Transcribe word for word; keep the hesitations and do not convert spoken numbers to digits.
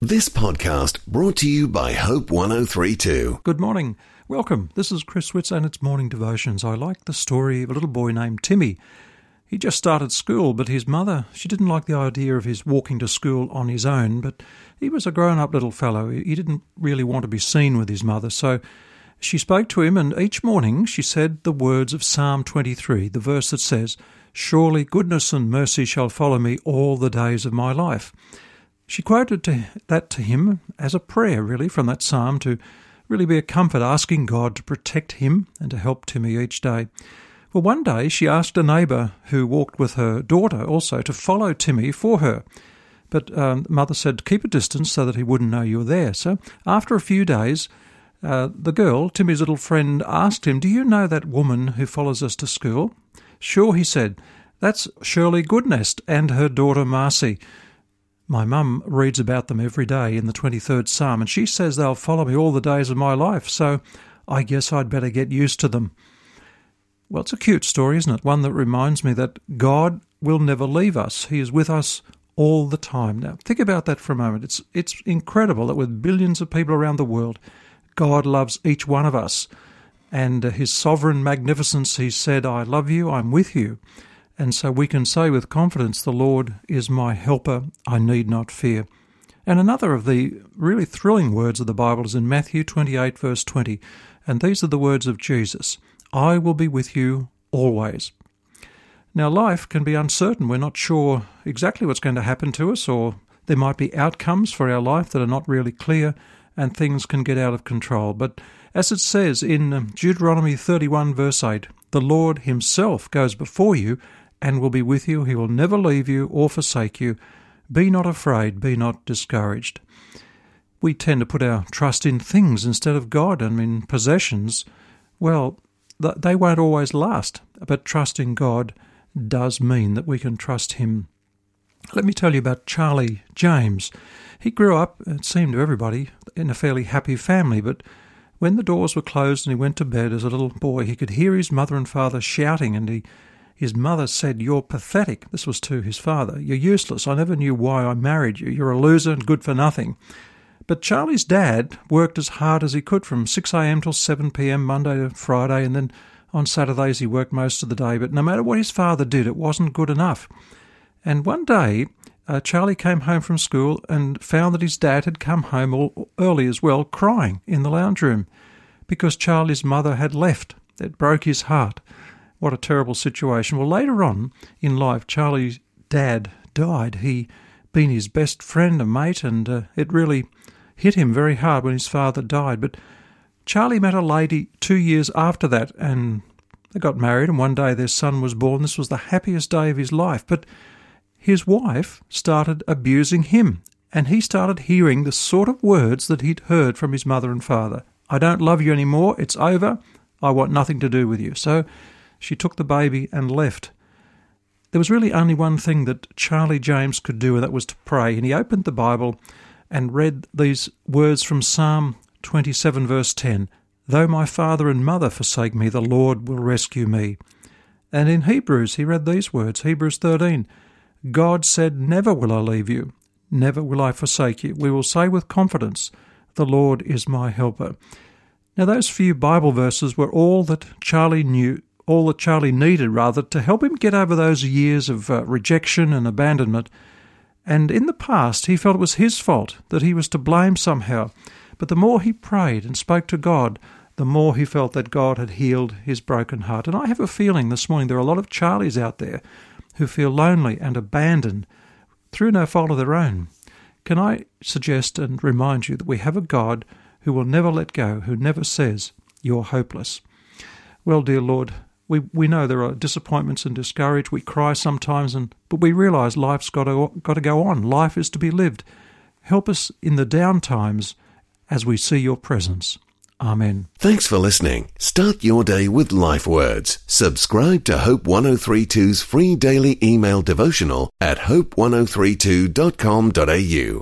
This podcast brought to you by Hope one oh three two. Good morning. Welcome. This is Chris Switz and it's Morning Devotions. I like the story of a little boy named Timmy. He just started school, but his mother, she didn't like the idea of his walking to school on his own, but he was a grown-up little fellow. He didn't really want to be seen with his mother, so she spoke to him, and each morning she said the words of Psalm twenty-three, the verse that says, "Surely goodness and mercy shall follow me all the days of my life." She quoted to, that to him as a prayer, really, from that psalm to really be a comfort, asking God to protect him and to help Timmy each day. Well, one day she asked a neighbour who walked with her daughter also to follow Timmy for her. But um, mother said, keep a distance so that he wouldn't know you were there. So after a few days, uh, the girl, Timmy's little friend, asked him, "Do you know that woman who follows us to school?" "Sure," he said. "That's Shirley Goodnest and her daughter Marcy. My mum reads about them every day in the twenty-third Psalm, and she says they'll follow me all the days of my life, so I guess I'd better get used to them." Well, it's a cute story, isn't it? One that reminds me that God will never leave us. He is with us all the time. Now, think about that for a moment. It's it's incredible that with billions of people around the world, God loves each one of us. And uh, His sovereign magnificence, He said, "I love you, I'm with you." And so we can say with confidence, "The Lord is my helper, I need not fear." And another of the really thrilling words of the Bible is in Matthew twenty-eight, verse twenty. And these are the words of Jesus, "I will be with you always." Now, life can be uncertain. We're not sure exactly what's going to happen to us, or there might be outcomes for our life that are not really clear, and things can get out of control. But as it says in Deuteronomy thirty-one, verse eight, "The Lord Himself goes before you and will be with you. He will never leave you or forsake you. Be not afraid, be not discouraged." We tend to put our trust in things instead of God, and in possessions. Well, they won't always last, but trusting God does mean that we can trust Him. Let me tell you about Charlie James. He grew up, it seemed to everybody, in a fairly happy family, but when the doors were closed and he went to bed as a little boy, he could hear his mother and father shouting, and he His mother said, "You're pathetic." This was to his father. "You're useless. I never knew why I married you. You're a loser and good for nothing." But Charlie's dad worked as hard as he could from six a.m. till seven p.m. Monday to Friday, and then on Saturdays he worked most of the day. But no matter what his father did, it wasn't good enough. And one day, uh, Charlie came home from school and found that his dad had come home all early as well, crying in the lounge room because Charlie's mother had left. It broke his heart. What a terrible situation. Well, later on in life, Charlie's dad died. He'd been his best friend and mate, and uh, it really hit him very hard when his father died. But Charlie met a lady two years after that, and they got married, and one day their son was born. This was the happiest day of his life. But his wife started abusing him, and he started hearing the sort of words that he'd heard from his mother and father. "I don't love you anymore. It's over. I want nothing to do with you." So she took the baby and left. There was really only one thing that Charlie James could do, and that was to pray. And he opened the Bible and read these words from Psalm twenty-seven, verse ten. "Though my father and mother forsake me, the Lord will rescue me." And in Hebrews, he read these words, Hebrews thirteen. "God said, never will I leave you, never will I forsake you. We will say with confidence, the Lord is my helper." Now, those few Bible verses were all that Charlie knew, all that Charlie needed, rather, to help him get over those years of uh, rejection and abandonment. And in the past, he felt it was his fault, that he was to blame somehow. But the more he prayed and spoke to God, the more he felt that God had healed his broken heart. And I have a feeling this morning there are a lot of Charlies out there who feel lonely and abandoned through no fault of their own. Can I suggest and remind you that we have a God who will never let go, who never says, "You're hopeless." Well, dear Lord, We we know there are disappointments and discouraged. We cry sometimes, and but we realise life's got to got to go on. Life is to be lived. Help us in the down times as we see your presence. Amen. Thanks for listening. Start your day with Life Words. Subscribe to Hope one oh three two's free daily email devotional at hope one oh three two dot com dot a u.